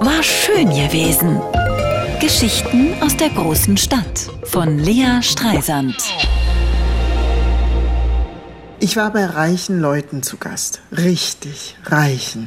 War schön gewesen. Geschichten aus der großen Stadt von Lea Streisand. Ich war bei reichen Leuten zu Gast. Richtig reichen.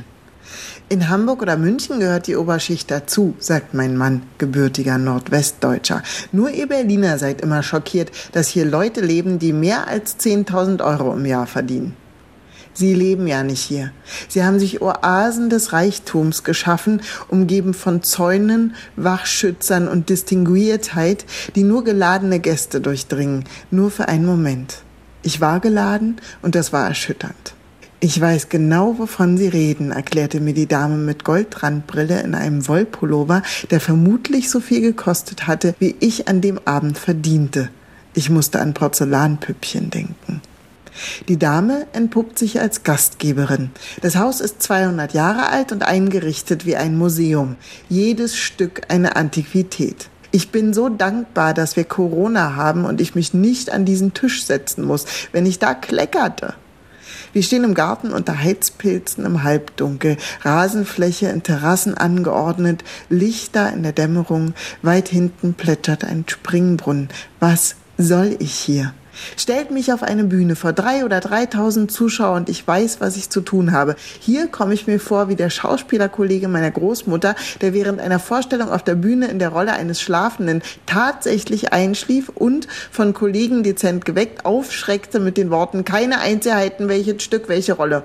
In Hamburg oder München gehört die Oberschicht dazu, sagt mein Mann, gebürtiger Nordwestdeutscher. Nur ihr Berliner seid immer schockiert, dass hier Leute leben, die mehr als 10.000 Euro im Jahr verdienen. Sie leben ja nicht hier. Sie haben sich Oasen des Reichtums geschaffen, umgeben von Zäunen, Wachschützern und Distinguiertheit, die nur geladene Gäste durchdringen, nur für einen Moment. Ich war geladen und das war erschütternd. Ich weiß genau, wovon Sie reden, erklärte mir die Dame mit Goldrandbrille in einem Wollpullover, der vermutlich so viel gekostet hatte, wie ich an dem Abend verdiente. Ich musste an Porzellanpüppchen denken. Die Dame entpuppt sich als Gastgeberin. Das Haus ist 200 Jahre alt und eingerichtet wie ein Museum. Jedes Stück eine Antiquität. Ich bin so dankbar, dass wir Corona haben und ich mich nicht an diesen Tisch setzen muss, wenn ich da kleckerte. Wir stehen im Garten unter Heizpilzen im Halbdunkel, Rasenfläche in Terrassen angeordnet, Lichter in der Dämmerung, weit hinten plätschert ein Springbrunnen. Was soll ich hier? Stellt mich auf eine Bühne vor 3.000 oder 3.000 Zuschauer und ich weiß, was ich zu tun habe. Hier komme ich mir vor wie der Schauspielerkollege meiner Großmutter, der während einer Vorstellung auf der Bühne in der Rolle eines Schlafenden tatsächlich einschlief und von Kollegen dezent geweckt aufschreckte mit den Worten: keine Einzelheiten, welches Stück, welche Rolle.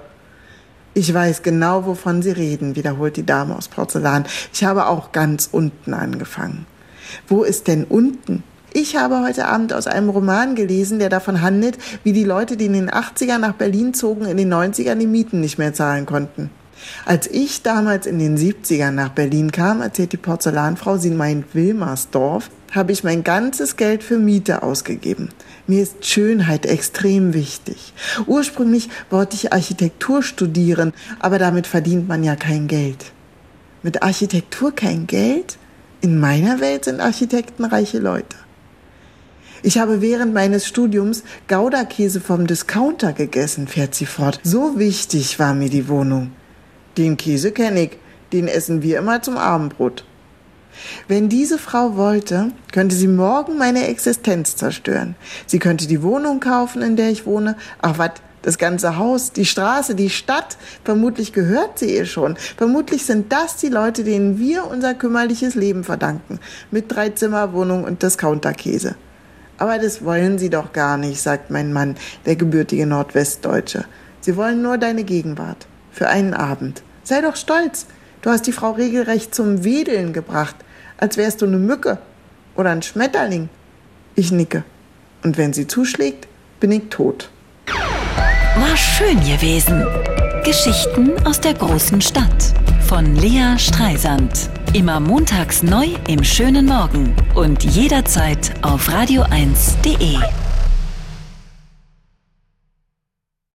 Ich weiß genau, wovon Sie reden, wiederholt die Dame aus Porzellan. Ich habe auch ganz unten angefangen. Wo ist denn unten? Ich habe heute Abend aus einem Roman gelesen, der davon handelt, wie die Leute, die in den 80ern nach Berlin zogen, in den 90ern die Mieten nicht mehr zahlen konnten. Als ich damals in den 70ern nach Berlin kam, erzählt die Porzellanfrau, sie meint Wilmersdorf, habe ich mein ganzes Geld für Miete ausgegeben. Mir ist Schönheit extrem wichtig. Ursprünglich wollte ich Architektur studieren, aber damit verdient man ja kein Geld. Mit Architektur kein Geld? In meiner Welt sind Architekten reiche Leute. Ich habe während meines Studiums Gouda-Käse vom Discounter gegessen, fährt sie fort. So wichtig war mir die Wohnung. Den Käse kenne ich, den essen wir immer zum Abendbrot. Wenn diese Frau wollte, könnte sie morgen meine Existenz zerstören. Sie könnte die Wohnung kaufen, in der ich wohne. Ach was, das ganze Haus, die Straße, die Stadt. Vermutlich gehört sie ihr schon. Vermutlich sind das die Leute, denen wir unser kümmerliches Leben verdanken. Mit 3-Zimmer-Wohnung und Discounter-Käse. Aber das wollen sie doch gar nicht, sagt mein Mann, der gebürtige Nordwestdeutsche. Sie wollen nur deine Gegenwart. Für einen Abend. Sei doch stolz. Du hast die Frau regelrecht zum Wedeln gebracht. Als wärst du eine Mücke oder ein Schmetterling. Ich nicke. Und wenn sie zuschlägt, bin ich tot. War schön gewesen. Geschichten aus der großen Stadt von Lea Streisand. Immer montags neu im schönen Morgen und jederzeit auf radio1.de.